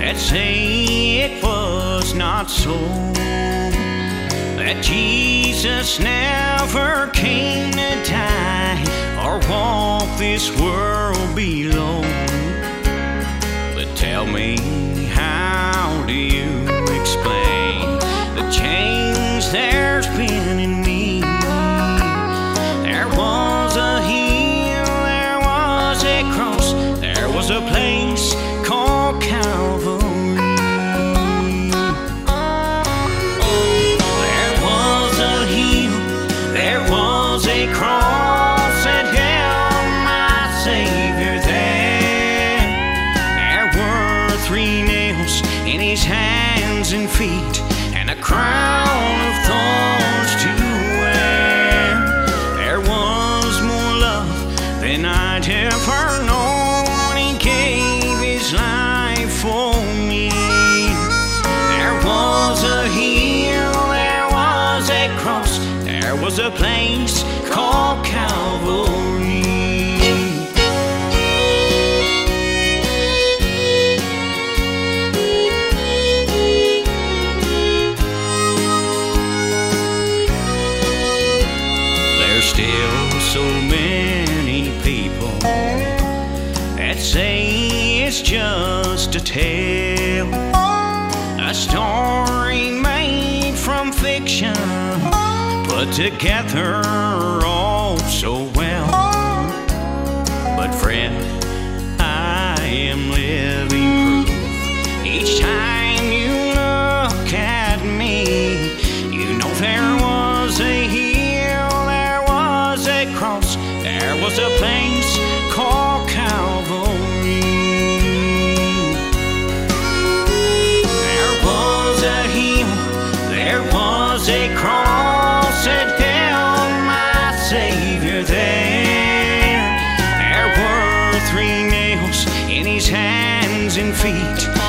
that say it was not so, that Jesus never came to die or walk this world below. But tell me, how do you explain the change there's been in me? There was a hill, there was a cross, there was a place called Calvary. There was a hill, there was a cross that held my Savior there. There were 3 nails in his hands and feet, and a crown of thorns to wear. There was more love than I'd ever known. He gave his life for me. There was a hill, there was a cross, there was a place called Calvary. There's still so many people that say it's just a tale, a story made from fiction, put together all so well. But friend, I am living proof. Each time you look at me, you know there was a hill, there was a cross, there was a place called Calvary. There was a hill, there was a cross that held my Savior there. There were 3 nails in his hands and feet,